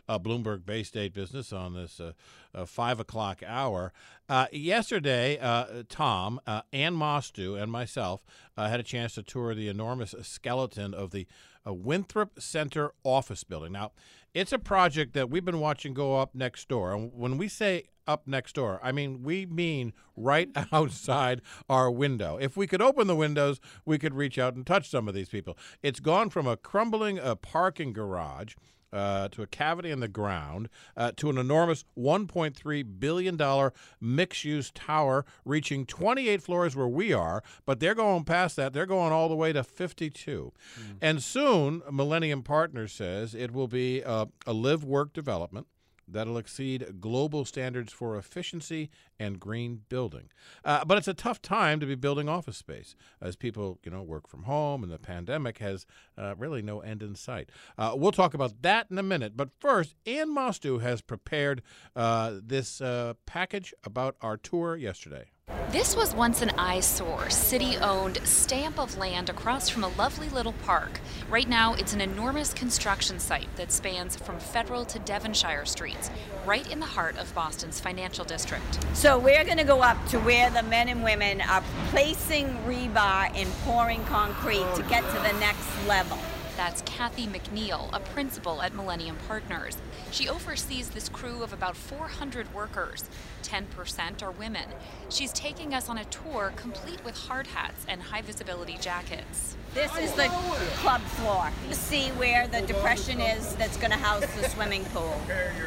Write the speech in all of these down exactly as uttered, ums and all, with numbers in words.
uh, Bloomberg Bay State Business on this uh, uh, five o'clock hour. Uh, yesterday, uh, Tom, uh, Ann Mostu, and myself uh, had a chance to tour the enormous skeleton of the uh, Winthrop Center office building. Now, it's a project that we've been watching go up next door. And when we say up next door, I mean, we mean right outside our window. If we could open the windows, we could reach out and touch some of these people. It's gone from a crumbling uh, parking garage uh, to a cavity in the ground uh, to an enormous one point three billion dollars mixed-use tower reaching twenty-eight floors where we are, but they're going past that. They're going all the way to fifty-two. Mm. And soon, Millennium Partners says it will be uh, a live-work development that'll exceed global standards for efficiency and green building. Uh, but it's a tough time to be building office space as people, you know, work from home, and the pandemic has uh, really no end in sight. Uh, we'll talk about that in a minute. But first, Ann Mostu has prepared uh, this uh, package about our tour yesterday. This was once an eyesore, city-owned stamp of land across from a lovely little park. Right now, it's an enormous construction site that spans from Federal to Devonshire streets, right in the heart of Boston's financial district. So we're going to go up to where the men and women are placing rebar and pouring concrete to get to the next level. That's Kathy McNeil, a principal at Millennium Partners. She oversees this crew of about four hundred workers. ten percent are women. She's taking us on a tour complete with hard hats and high-visibility jackets. This is the club floor. You see where the depression is that's going to house the swimming pool.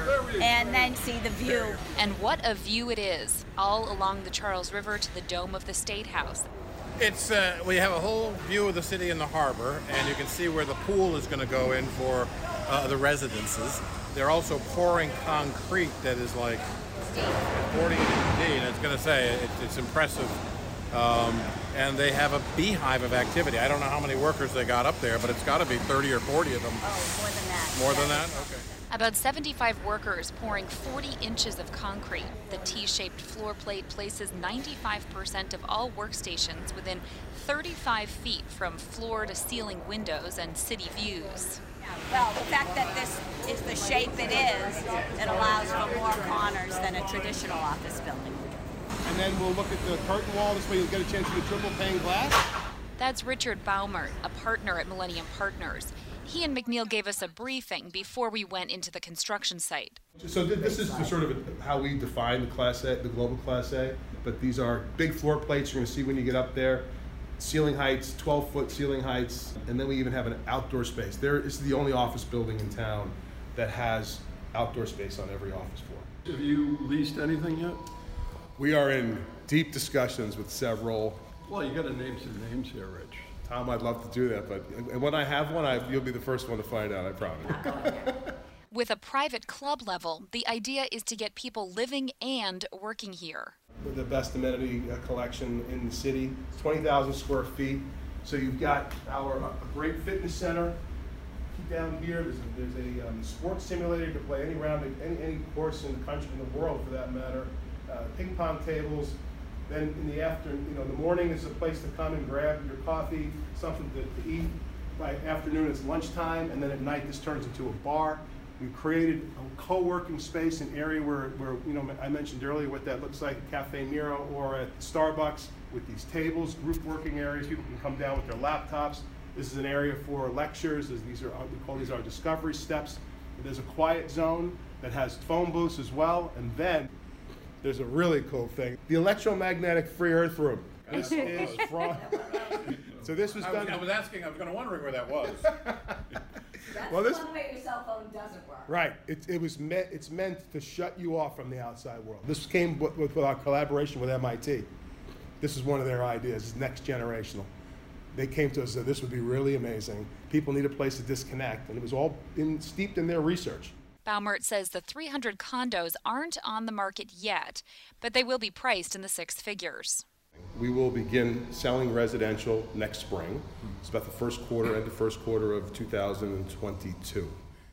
And then see the view. And what a view it is, all along the Charles River to the dome of the State House. It's uh, we have a whole view of the city and the harbor, and you can see where the pool is going to go in for uh, the residences. They're also pouring concrete that is like forty D, and it's going to say it, it's impressive. Um, and they have a beehive of activity. I don't know how many workers they got up there, but it's got to be thirty or forty of them. Oh, more than that. More than that? Okay. About seventy-five workers pouring forty inches of concrete. The T-shaped floor plate places ninety-five percent of all workstations within thirty-five feet from floor to ceiling windows and city views. Well, the fact that this is the shape it is, it allows for more corners than a traditional office building. And then we'll look at the curtain wall. This way you'll get a chance to get triple pane glass. That's Richard Baumert, a partner at Millennium Partners. He and McNeil gave us a briefing before we went into the construction site. So this is the sort of how we define the Class A, the global Class A. But these are big floor plates you're going to see when you get up there. Ceiling heights, twelve foot ceiling heights, and then we even have an outdoor space. There is the only office building in town that has outdoor space on every office floor. Have you leased anything yet? We are in deep discussions with several. Well, you got to name some names here, Rich. Tom, I'd love to do that, but and when I have one, I, you'll be the first one to find out, I promise. With a private club level, the idea is to get people living and working here. The best amenity collection in the city, twenty thousand square feet. So you've got our a great fitness center. Down here, there's a, there's a um, sports simulator to play any round, any, any course in the country, in the world for that matter. Uh, ping pong tables. Then in the afternoon, you know, the morning is a place to come and grab your coffee, something to, to eat. By afternoon, it's lunchtime, and then at night, this turns into a bar. We've created a co-working space, an area where, where, you know, I mentioned earlier what that looks like at Cafe Nero or at Starbucks with these tables, group working areas. People can come down with their laptops. This is an area for lectures. These are, we call these our discovery steps. There's a quiet zone that has phone booths as well, and then there's a really cool thing, the electromagnetic free earth room. This is from, so this was I done. was, I was asking, I was going to wondering where that was. That's well, this, one way your cell phone doesn't work. Right, it, it was meant, it's meant to shut you off from the outside world. This came with, with our collaboration with M I T. This is one of their ideas, it's next generational. They came to us and said this would be really amazing. People need a place to disconnect, and it was all in, steeped in their research. Baumert says the three hundred condos aren't on the market yet, but they will be priced in the six figures. We will begin selling residential next spring. It's about the first quarter and the first quarter of two thousand twenty-two.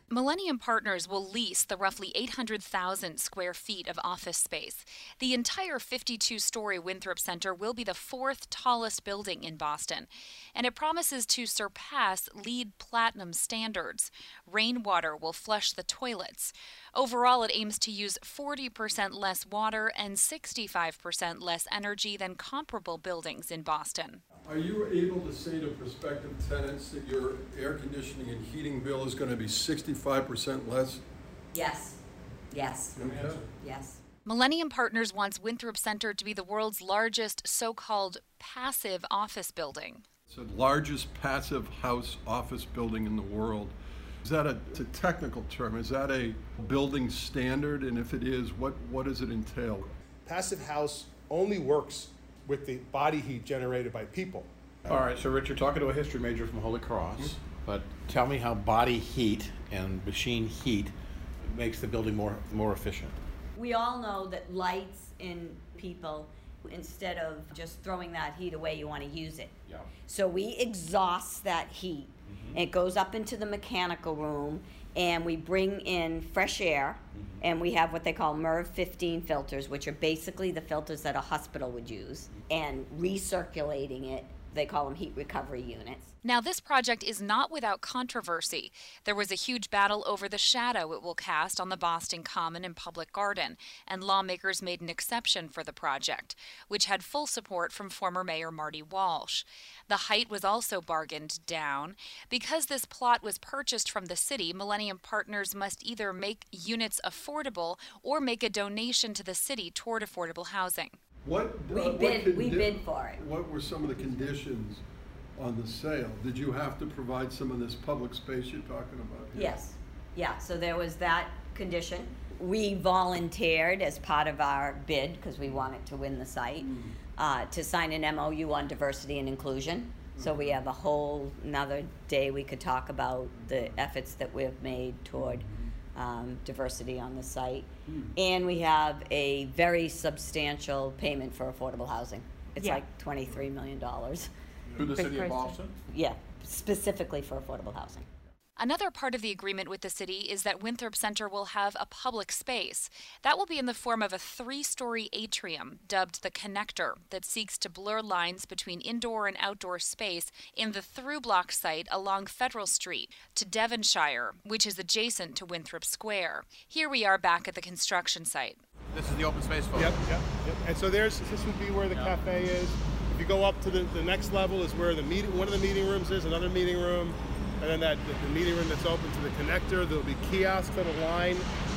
Millennium Partners will lease the roughly eight hundred thousand square feet of office space. The entire fifty-two story Winthrop Center will be the fourth tallest building in Boston, and it promises to surpass LEED Platinum standards. Rainwater will flush the toilets. Overall, it aims to use forty percent less water and sixty-five percent less energy than comparable buildings in Boston. Are you able to say to prospective tenants that your air conditioning and heating bill is going to be sixty-five percent less? Yes, yes, Okay. yes. Millennium Partners wants Winthrop Center to be the world's largest so-called passive office building. It's the largest passive house office building in the world. Is that a, it's a technical term? Is that a building standard? And if it is, what, what does it entail? Passive house only works with the body heat generated by people. All right, so Rich, you're talking to a history major from Holy Cross, but tell me how body heat and machine heat makes the building more more efficient. We all know that lights in people, instead of just throwing that heat away, you want to use it. Yeah. So we exhaust that heat. Mm-hmm. It goes up into the mechanical room, and we bring in fresh air, mm-hmm. and we have what they call MERV fifteen filters, which are basically the filters that a hospital would use, and recirculating it. They call them heat recovery units. Now, this project is not without controversy. There was a huge battle over the shadow it will cast on the Boston Common and Public Garden, and lawmakers made an exception for the project, which had full support from former Mayor Marty Walsh. The height was also bargained down. Because this plot was purchased from the city, Millennium Partners must either make units affordable or make a donation to the city toward affordable housing. What, We uh, what bid- we condi- bid for it. What were some of the conditions on the sale? Did you have to provide some of this public space you're talking about here? Yes, yeah, so there was that condition. We volunteered as part of our bid, because we wanted to win the site, Mm. uh, to sign an M O U on diversity and inclusion. So we have a whole another day we could talk about the efforts that we've made toward um, diversity on the site. Mm. And we have a very substantial payment for affordable housing. It's Yeah. like twenty-three million dollars. Through the Big city of price. Boston? Yeah, specifically for affordable housing. Another part of the agreement with the city is that Winthrop Center will have a public space. That will be in the form of a three-story atrium dubbed the Connector that seeks to blur lines between indoor and outdoor space in the through-block site along Federal Street to Devonshire, which is adjacent to Winthrop Square. Here we are back at the construction site. This is the open space folks. Yep, yep, yep. And so there's, this would be where the cafe is. If you go up to the, the next level is where the meeting, one of the meeting rooms is, another meeting room. And then that the, the meeting room that's open to the connector, there'll be kiosks that'll line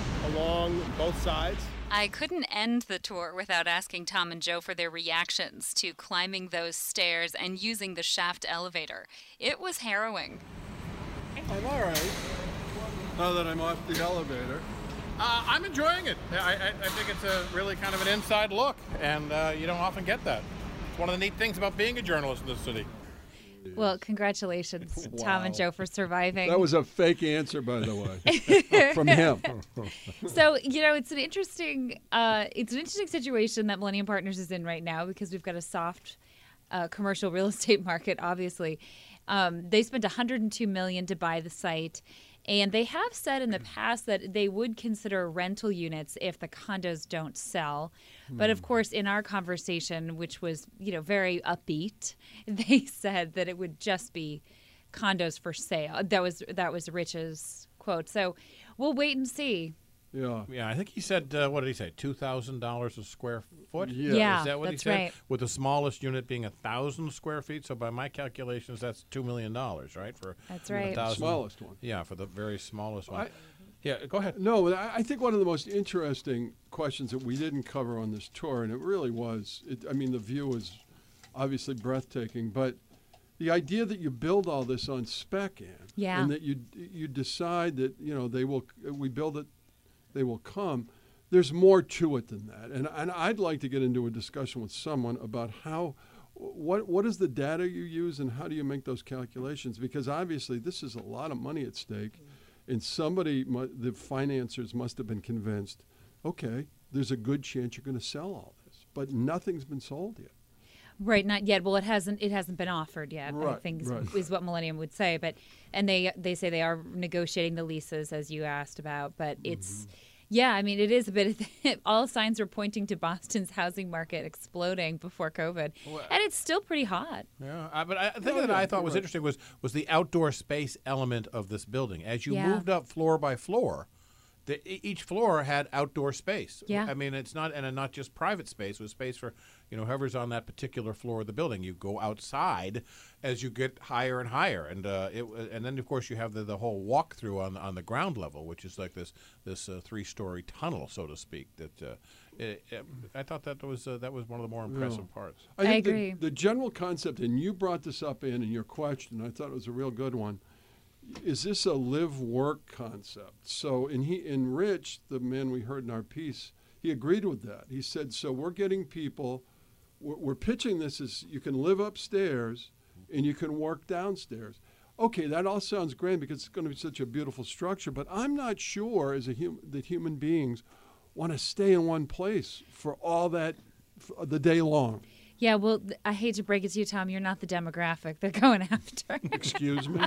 along both sides. I couldn't end the tour without asking Tom and Joe for their reactions to climbing those stairs and using the shaft elevator. It was harrowing. I'm all right. Now that I'm off the elevator. Uh, I'm enjoying it. I, I, I think it's a really kind of an inside look, and uh, you don't often get that. It's one of the neat things about being a journalist in this city. Well, congratulations, Tom and Wow. Joe, for surviving. That was a fake answer, by the way, from him. So, you know, it's an interesting, uh, it's an interesting situation that Millennium Partners is in right now because we've got a soft uh, commercial real estate market. Obviously, um, they spent one hundred two million dollars to buy the site. And they have said in the past that they would consider rental units if the condos don't sell. But of course, in our conversation, which was, you know, very upbeat, they said that it would just be condos for sale. That was that was Rich's quote. So we'll wait and see. Yeah. Yeah, I think he said, uh, what did he say, two thousand dollars a square foot? Yeah. Yeah, Is that what that's he said? right. With the smallest unit being one thousand square feet. So by my calculations, that's two million dollars, right? For That's a right. thousand- Smallest one. Yeah, for the very smallest one. I- yeah, go ahead. No, I I think one of the most interesting questions that we didn't cover on this tour, and it really was, it, I mean, the view was obviously breathtaking, but the idea that you build all this on spec, Ann, Yeah. and that you you decide that, you know, they will, we build it, they will come. There's more to it than that, and and I'd like to get into a discussion with someone about how, what what is the data you use, and how do you make those calculations? Because obviously this is a lot of money at stake, and somebody, mu- the financiers must have been convinced, okay, there's a good chance you're going to sell all this, but nothing's been sold yet. Right, not yet. Well, it hasn't. It hasn't been offered yet. I Right, think is, right. is what Millennium would say. But and they they say they are negotiating the leases, as you asked about. But it's yeah. I mean, it is a bit. Of all signs are pointing to Boston's housing market exploding before COVID, Well, and it's still pretty hot. Yeah, I, but I, the thing No, that no, I thought you're was right. interesting was was the outdoor space element of this building. As you Yeah. moved up floor by floor, the, e- each floor had outdoor space. Yeah. I mean, it's not and not just private space. It was space for you know whoever's on that particular floor of the building. You go outside as you get higher and higher, and uh, it and then of course you have the, the whole walkthrough on on the ground level, which is like this this uh, three story tunnel, so to speak. That uh, it, it, I thought that was uh, that was one of the more impressive parts. I think agree. The, the general concept, and you brought this up in in your question, I thought it was a real good one. Is this a live-work concept? So, in he in Rich, the man we heard in our piece, he agreed with that. He said, "So we're getting people, we're, we're pitching this as you can live upstairs and you can work downstairs." Okay, that all sounds great because it's going to be such a beautiful structure. But I'm not sure, as a hum, that human beings want to stay in one place for all that for the day long. Yeah, well, th- I hate to break it to you, Tom. You're not the demographic they're going after. Excuse me.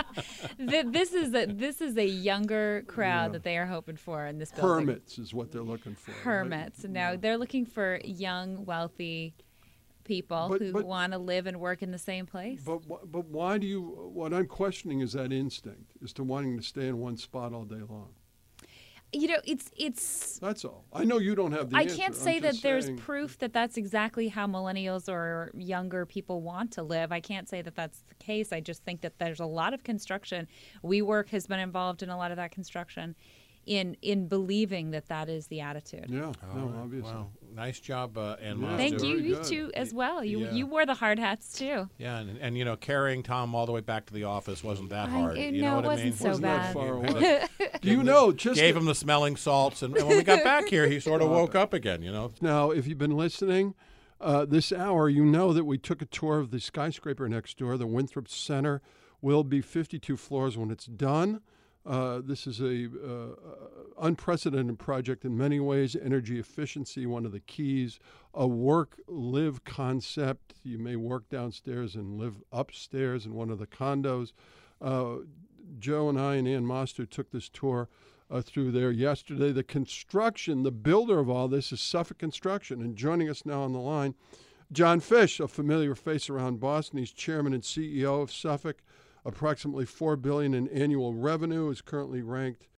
Th- this is a this is a younger crowd Yeah. that they are hoping for in this building. Hermits is what they're looking for. right? Hermits. Now they're looking for young, wealthy people But- who but- want to live and work in the same place. But wh- but why do you? What I'm questioning is that instinct, is to wanting to stay in one spot all day long. You know, it's it's. That's all. I know you don't have the I answer. can't I'm say that just there's saying- proof that that's exactly how millennials or younger people want to live. I can't say that that's the case. I just think that there's a lot of construction. WeWork has been involved in a lot of that construction, in in believing that that is the attitude. Yeah. No, obviously. Wow, nice job, uh, and Yeah. Thank Monster. you, Very you good. two as well. You Yeah. you wore the hard hats too. Yeah, and, and you know, carrying Tom all the way back to the office wasn't that I- hard. it- you no, know it what I mean? wasn't so Wasn't that bad. far away. Do you know? Just Gave him the smelling salts, and, and when we got back here, he sort of woke up again. You know. Now, if you've been listening uh, this hour, you know that we took a tour of the skyscraper next door. The Winthrop Center will be fifty-two floors when it's done. Uh, this is a uh, unprecedented project in many ways. Energy efficiency, one of the keys. A work-live concept. You may work downstairs and live upstairs in one of the condos. Uh, Joe and I and Ann Moster took this tour uh, through there yesterday. The construction, the builder of all this is Suffolk Construction. And joining us now on the line, John Fish, a familiar face around Boston. He's chairman and C E O of Suffolk. Approximately four billion dollars in annual revenue, is currently ranked